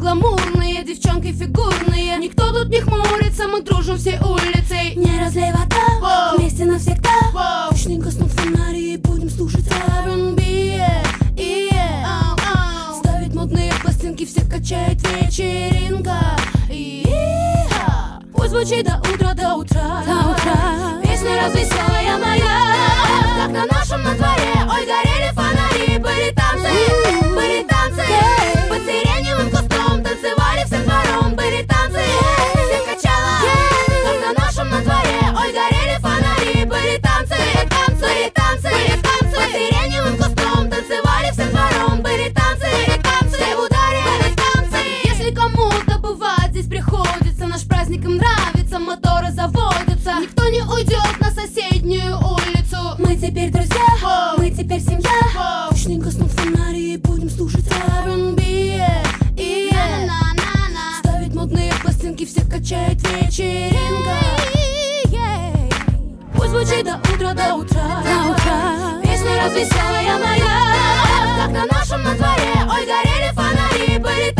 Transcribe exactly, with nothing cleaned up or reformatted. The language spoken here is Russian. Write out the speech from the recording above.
гламурные, девчонки фигурные. Никто тут не хмурится, мы дружим всей улицей. Не разлей вода, Воу. вместе навсегда. Воу. Точно гаснут фонари и будем слушать ар энд би, yeah, yeah. Ставить модные пластинки, все качает вечеринка. И-я. Пусть звучит до утра, до утра, До утра. Песня развеселая моя. Как на нашем на дворе, ой, горели фонари. Были танцы, были танцы. Под сиреневым кустом танцевали всем двором. Были танцы, всех качало. Как на нашем на дворе, ой, горели фонари. Были танцы, были танцы, были танцы. Под сиреневым кустом танцевали всем двором. Были танцы, все в ударе, были танцы. Если кому-то бывать здесь приходится, наш праздник им нравится, моторы заводятся. Никто не уйдет на соседнюю улицу. Мы теперь друзья, Воу. мы теперь семья. Воу. Точно гаснут фонари и будем слушать ар энд би, yeah. Ставить модные пластинки, все качает вечеринка. Пусть звучит до утра, до утра, До утра. Песня развеселая моя. Как на нашем на дворе, ой, горели фонари. Были